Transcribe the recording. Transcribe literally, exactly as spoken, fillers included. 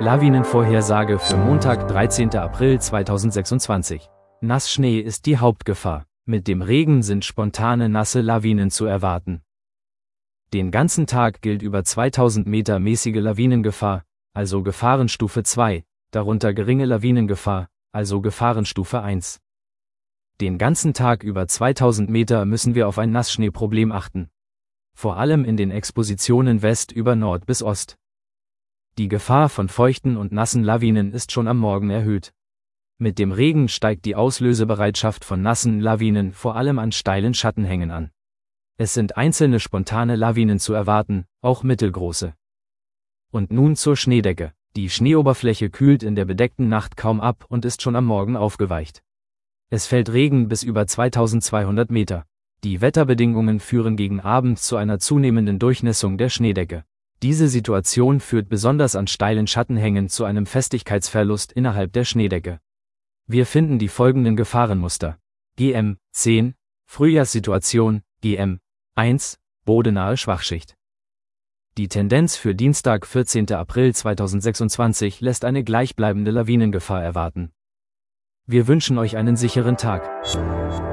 Lawinenvorhersage für Montag, dreizehnten April zweitausendsechsundzwanzig. Nassschnee ist die Hauptgefahr. Mit dem Regen sind spontane nasse Lawinen zu erwarten. Den ganzen Tag gilt über zweitausend Meter mäßige Lawinengefahr, also Gefahrenstufe zwei, darunter geringe Lawinengefahr, also Gefahrenstufe eins. Den ganzen Tag über zweitausend Meter müssen wir auf ein Nassschneeproblem achten. Vor allem in den Expositionen West über Nord bis Ost. Die Gefahr von feuchten und nassen Lawinen ist schon am Morgen erhöht. Mit dem Regen steigt die Auslösebereitschaft von nassen Lawinen vor allem an steilen Schattenhängen an. Es sind einzelne spontane Lawinen zu erwarten, auch mittelgroße. Und nun zur Schneedecke. Die Schneeoberfläche kühlt in der bedeckten Nacht kaum ab und ist schon am Morgen aufgeweicht. Es fällt Regen bis über zweitausendzweihundert Meter. Die Wetterbedingungen führen gegen Abend zu einer zunehmenden Durchnässung der Schneedecke. Diese Situation führt besonders an steilen Schattenhängen zu einem Festigkeitsverlust innerhalb der Schneedecke. Wir finden die folgenden Gefahrenmuster. G M zehn, Frühjahrssituation, G M eins, bodenahe Schwachschicht. Die Tendenz für Dienstag, vierzehnten April zweitausendsechsundzwanzig lässt eine gleichbleibende Lawinengefahr erwarten. Wir wünschen euch einen sicheren Tag.